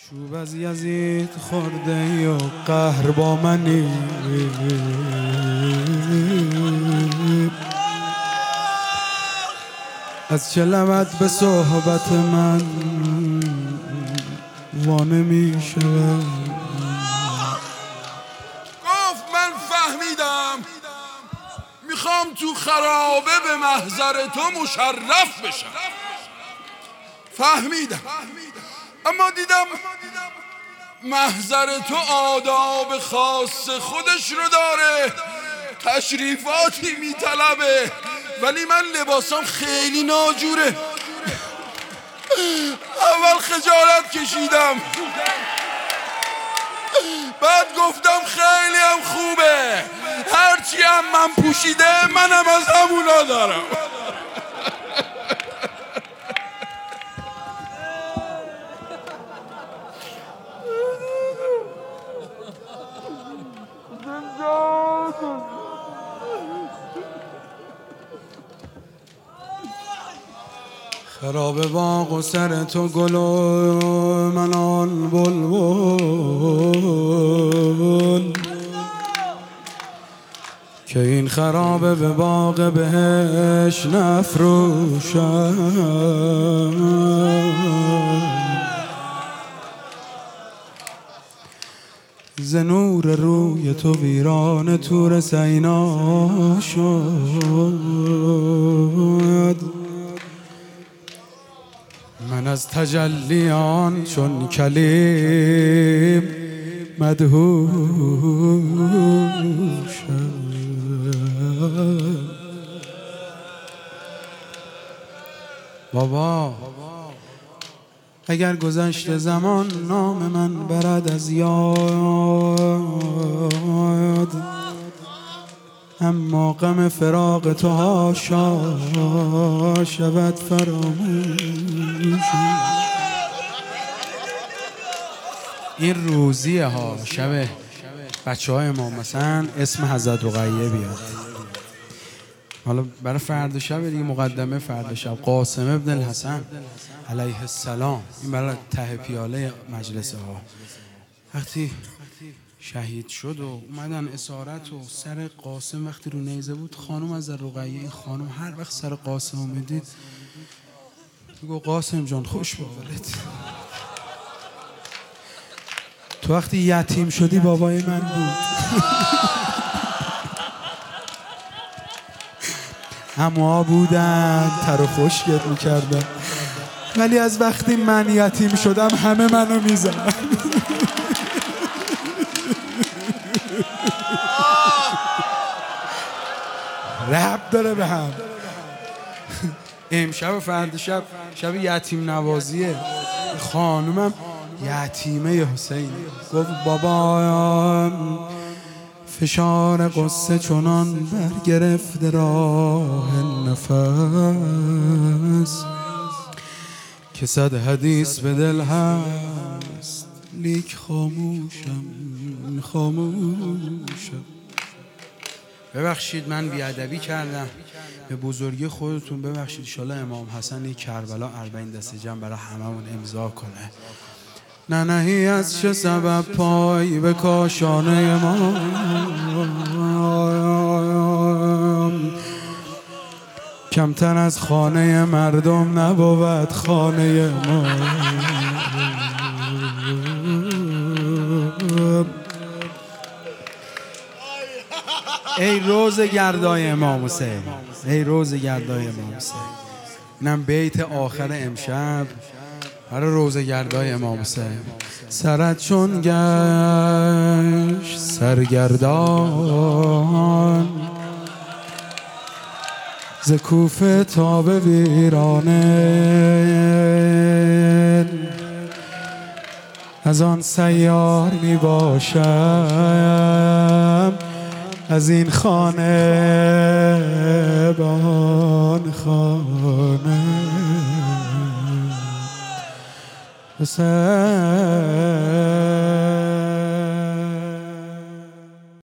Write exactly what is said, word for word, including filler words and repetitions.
چوب از یزید خورده و قهر با منی، از چه لبت به صحبت من وانه می شود. گفت من فهمیدم میخوام تو خرابه به محضر تو مشرف بشم. فهمیدم، اما دیدم محضر تو آداب خاص خودش رو داره، تشریفاتی میطلبه، ولی من لباسام خیلی ناجوره. اول خجالت کشیدم، بعد گفتم خیلی هم خوبه، هرچی هم من پوشیده منم از همونا دارم. خراب باغ و سر تو گل و من آن بلبل، که این خرابه به باغ بهش نفروشم. ز نور روی تو ویران طور سینا شد، من از تجلیان چون کلیم مدهوشم. بابا اگر گذشت زمان نام من برد از یاد، اما غم فراق تو هاشا شود فراموش. این روزیه ها، شب بچه های ما مثلا اسم حضرت رقیه بیاد، حالا برای فردا شب دیگه مقدمه فردا شب قاسم ابن الحسن علیه السلام، این برای ته پیاله مجلس ها. وقتی شهید شد و اومدن اسارت و سر قاسم وقتی رو نیزه بود، خانم از رقیه، این خانم هر وقت سر قاسم اومدید میگو قاسم جان خوش به حالت. تو وقتی یتیم شدی بابای من بود. همه بودن تر و خشکت میکردن، ولی از وقتی من یتیم شدم همه منو میزنن. رب داره به هم. امشب و فردا شب شب یتیم نوازیه. خانومم یتیمه حسین گفت بابا فشار قصه چنان برگرفت راه نفس، که صد حدیث به دل هست لیک خاموشم خاموشم. ببخشید من بیادبی کردم، به بزرگی خودتون ببخشید. انشالله امام حسن یک کربلا اربعین دسته جمع برای هممون امضا کنه. ننهی از چه سبب پای به کاشانه ما، کمتر از خانه مردم نبود خانه ما. ای روز گردای امام حسین، ای روز گردای امام حسین. اینم بیت آخر امشب برای روز گردای امام حسین. سرت چون گشت سرگردان، ز کوفه تا به ویرانه، از آن سیار می باشم، از این خانه به آن خانه. حسین